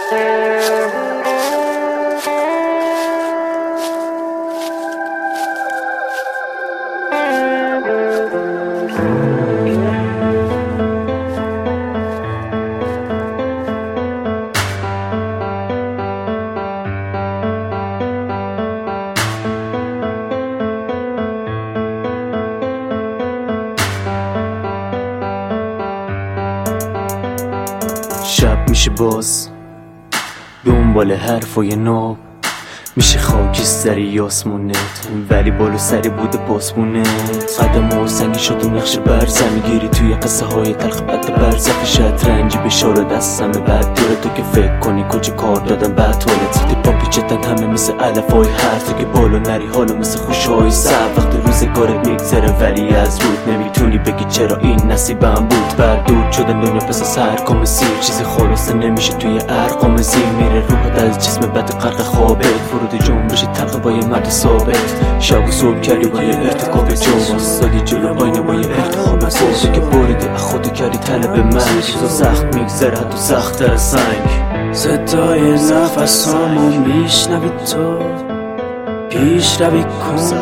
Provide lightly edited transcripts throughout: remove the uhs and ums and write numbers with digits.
شب میشه باز دنبال حرفای ناب، میشه خاکستری آسمونت ولی بالا سری بوده پاسمونت. قدم و سنگی شد و نقش برزن میگیری توی قصه های تلخ بد برزخ شطرنجی بشاره دستم بعد داره تو که فکر کنی کجا کار دادم بعد حالت دیپا پیچتن همه مثل علفای هر تو که بالا نری حالا مثل خوشهای سر وقت روزگارت میگذره ولی از رود نمیتونی بگی چرا این نصیبم بود. بردود شدن دنیا پس از هر کام سیر چیزی خلاصه نمیشه توی ارقام زیر میره روحت از جسم بد غرق خوابت فرود جنبش تلخ با یه مرد ثابت. شب و صبح کردی با یه ارتکاب جرم واسادی جلو آینه با یه ارتخاب بوده که بریدی از خودت کردی طلب من تو سخت میگذره حتی سخت‌تر از سنگ. صدای نفسامو میشنوی تو پیش روی کن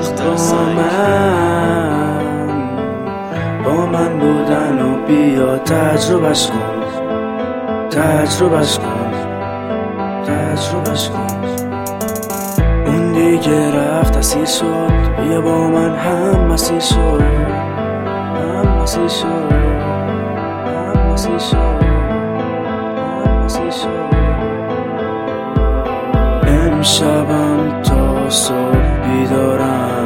با من بودن و بیا تجربهش کن تجربهش کن تجربهش کن. اون دیگه رفت اسیر شد بیا با من هم مسیر شد هم مسیر شد هم مسیر شد هم مسیر شد. امشبم تا صبح بیدارم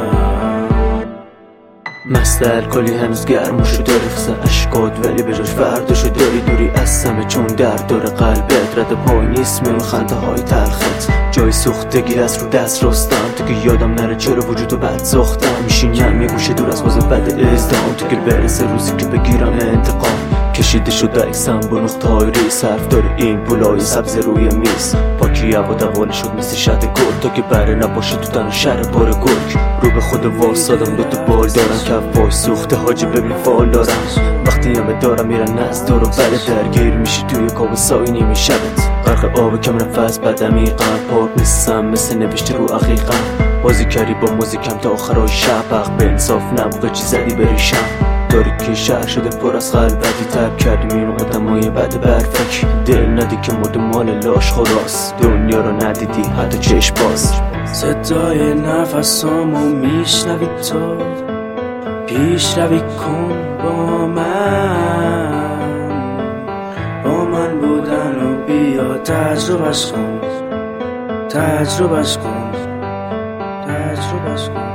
مست الکلی هنوز گرمشو داری خسه اشکات ولی به جاش فرداشو داری دوری از سمه چون درد داره قلبت رد پای نیست میون خنده های تلخت جای سوختگی از رو دست رستم تو که یادم نره چرا وجودو بد ساختم میشینم یه گوشه دور از باز بد ازدهام تو که برسه روزی که بگیرم انتقام کشیده شده اکسم با نقطه های ریس حرف داره این پولای سبز روی میز پاکی هوا دوانه شد مثل شد گل تا که بره نباشه تو تن شهر پار گرگ رو به خود واسادم دوتا بال دارم کف پای سوخته حاجی ببین فال دارم وقتی همه دارم میرن از دور و بره درگیر میشی توی کابوسای نیمه شبت غرق آب کم نفس بد عمیقم پاک نیستم مثل نوشته رو عقیقم بازی کردی با موزیکم تا آخرای شب حق به انصاف نبوده چی زدی بریشم داری که شهر شده پر از خلوتی تب کردی میرون قدمای بد برفک دل ندی که مد مال لاش خلاص دنیا رو ندیدی حتی چشم باز. صدای نفسامو میشنوی تو پیش روی کن با من بودن و بیا تجربهش کن تجربهش کن تجربهش کن.